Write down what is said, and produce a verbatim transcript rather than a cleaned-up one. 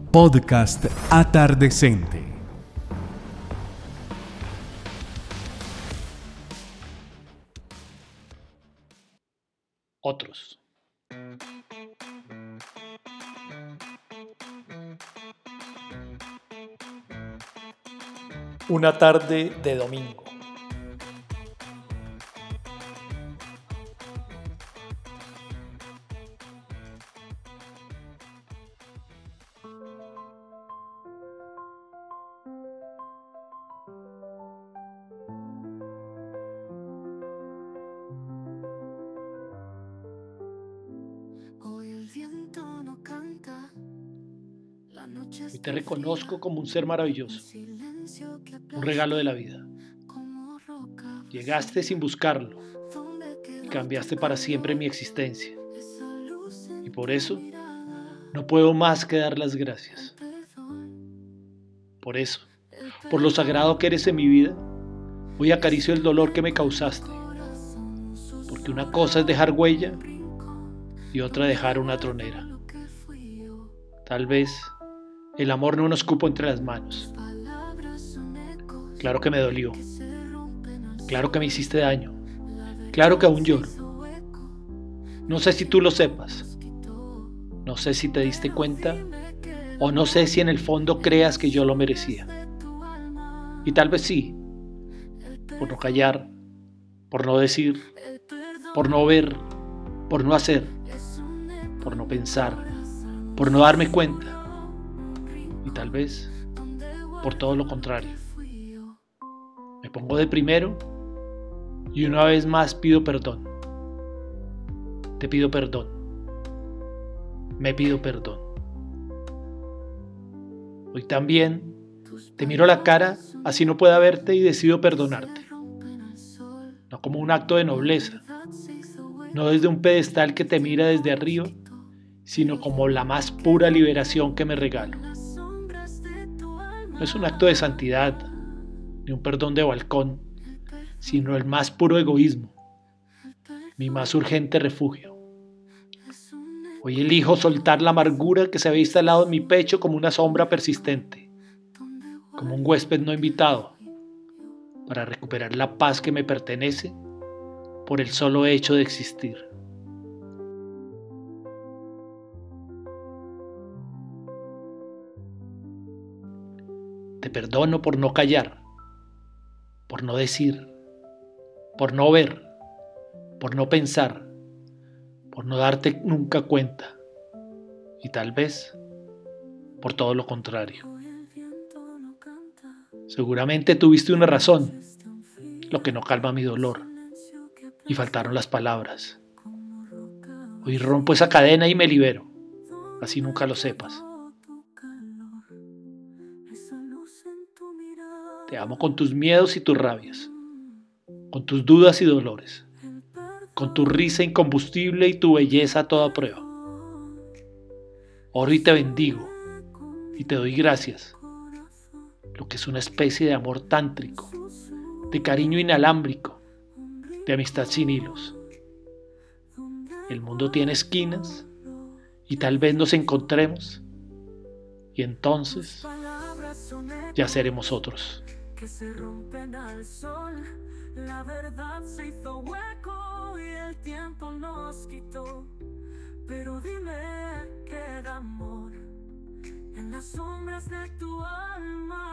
Podcast Atardecente. Otros. Una tarde de domingo. Hoy te reconozco como un ser maravilloso, un regalo de la vida. Llegaste sin buscarlo y cambiaste para siempre mi existencia. Y por eso no puedo más que dar las gracias. Por eso, por lo sagrado que eres en mi vida, hoy acaricio el dolor que me causaste. Porque una cosa es dejar huella y otra dejar una tronera. Tal vez el amor no nos cupo entre las manos. Claro que me dolió. Claro que me hiciste daño. Claro que aún lloro. No sé si tú lo sepas. No sé si te diste cuenta. O no sé si en el fondo creas que yo lo merecía. Y tal vez sí. Por no callar. Por no decir. Por no ver. Por no hacer. Por no pensar. Por no darme cuenta. Y tal vez por todo lo contrario. Me pongo de primero y una vez más pido perdón. Te pido perdón. Me pido perdón. Hoy también te miro a la cara así no pueda verte y decido perdonarte. No como un acto de nobleza, no desde un pedestal que te mira desde arriba, sino como la más pura liberación que me regalo. No es un acto de santidad, ni un perdón de balcón, sino el más puro egoísmo, mi más urgente refugio. Hoy elijo soltar la amargura que se había instalado en mi pecho como una sombra persistente, como un huésped no invitado, para recuperar la paz que me pertenece por el solo hecho de existir. Te perdono por no callar, por no decir, por no ver, por no pensar, por no darte nunca cuenta y tal vez por todo lo contrario. Seguramente tuviste una razón, lo que no calma mi dolor, y faltaron las palabras. Hoy rompo esa cadena y me libero, así nunca lo sepas. Te amo con tus miedos y tus rabias, con tus dudas y dolores, con tu risa incombustible y tu belleza a toda prueba. Oro y te bendigo y te doy gracias, lo que es una especie de amor tántrico, de cariño inalámbrico, de amistad sin hilos. El mundo tiene esquinas y tal vez nos encontremos y entonces ya seremos otros. Que se rompen al sol, la verdad se hizo hueco y el tiempo nos quitó. Pero dime, queda amor en las sombras de tu alma.